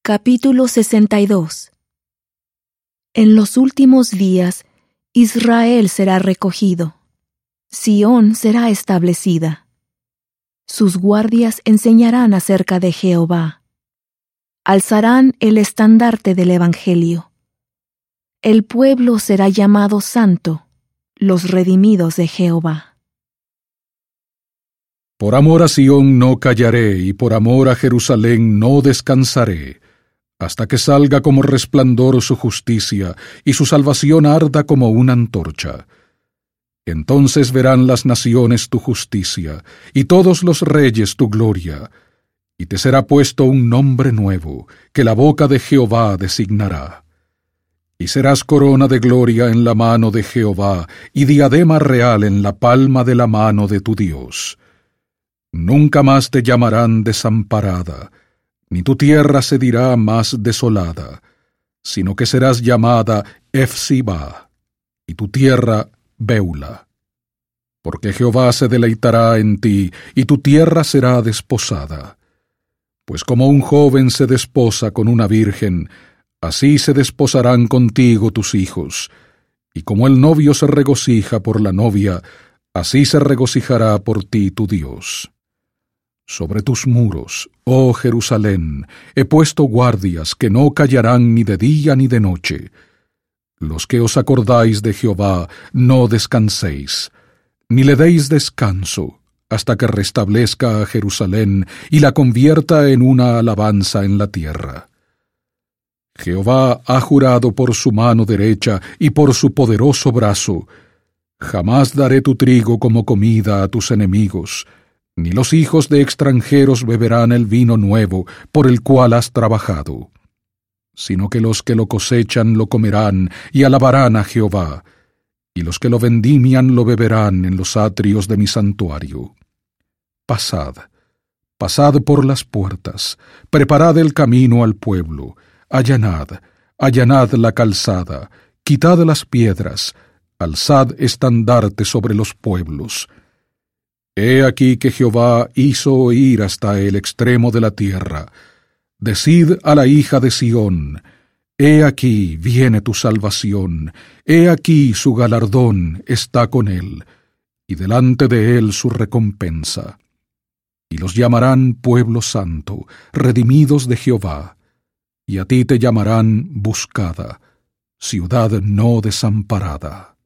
Capítulo 62. En los últimos días, Israel será recogido. Sión será establecida. Sus guardias enseñarán acerca de Jehová. Alzarán el estandarte del Evangelio. El pueblo será llamado santo, los redimidos de Jehová. Por amor a Sión no callaré, y por amor a Jerusalén no descansaré, hasta que salga como resplandor su justicia, y su salvación arda como una antorcha. Entonces verán las naciones tu justicia, y todos los reyes tu gloria, y te será puesto un nombre nuevo, que la boca de Jehová designará. Y serás corona de gloria en la mano de Jehová, y diadema real en la palma de la mano de tu Dios. Nunca más te llamarán desamparada, ni tu tierra se dirá más desolada, sino que serás llamada Efsibá, y tu tierra Beula. Porque Jehová se deleitará en ti, y tu tierra será desposada. Pues como un joven se desposa con una virgen, así se desposarán contigo tus hijos, y como el novio se regocija por la novia, así se regocijará por ti tu Dios. Sobre tus muros, oh Jerusalén, he puesto guardias que no callarán ni de día ni de noche. Los que os acordáis de Jehová, no descanséis, ni le deis descanso, hasta que restablezca a Jerusalén y la convierta en una alabanza en la tierra. Jehová ha jurado por su mano derecha y por su poderoso brazo: jamás daré tu trigo como comida a tus enemigos, ni los hijos de extranjeros beberán el vino nuevo por el cual has trabajado, sino que los que lo cosechan lo comerán y alabarán a Jehová, y los que lo vendimian lo beberán en los atrios de mi santuario. Pasad, pasad por las puertas, preparad el camino al pueblo, allanad, allanad la calzada, quitad las piedras, alzad estandarte sobre los pueblos. He aquí que Jehová hizo oír hasta el extremo de la tierra. Decid a la hija de Sión: he aquí viene tu salvación, he aquí su galardón está con él, y delante de él su recompensa. Y los llamarán pueblo santo, redimidos de Jehová, y a ti te llamarán buscada, ciudad no desamparada.